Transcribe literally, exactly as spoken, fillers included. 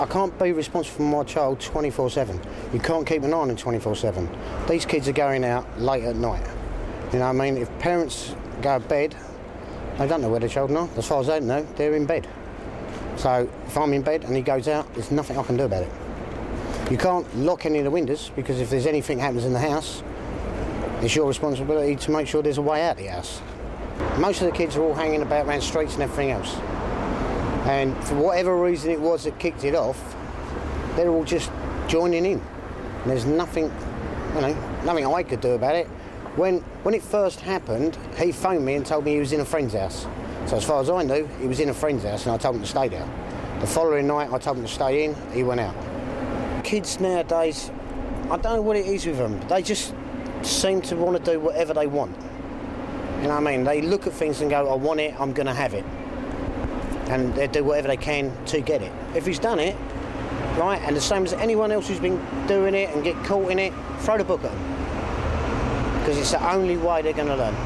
I can't be responsible for my child twenty-four seven. You can't keep an eye on them twenty-four seven. These kids are going out late at night. You know what I mean? If parents go to bed, they don't know where their children are. As far as they know, they're in bed. So if I'm in bed and he goes out, there's nothing I can do about it. You can't lock any of the windows, because if there's anything happens in the house, it's your responsibility to make sure there's a way out of the house. Most of the kids are all hanging about around streets and everything else. And for whatever reason it was that kicked it off, they're all just joining in. And there's nothing, you know, nothing I could do about it. When when it first happened, he phoned me and told me he was in a friend's house. So as far as I knew, he was in a friend's house and I told him to stay there. The following night I told him to stay in, he went out. Kids nowadays, I don't know what it is with them. They just seem to want to do whatever they want. You know what I mean? They look at things and go, I want it, I'm going to have it. And they do whatever they can to get it. If he's done it, right, and the same as anyone else who's been doing it and get caught in it, throw the book at them. Because it's the only way they're going to learn.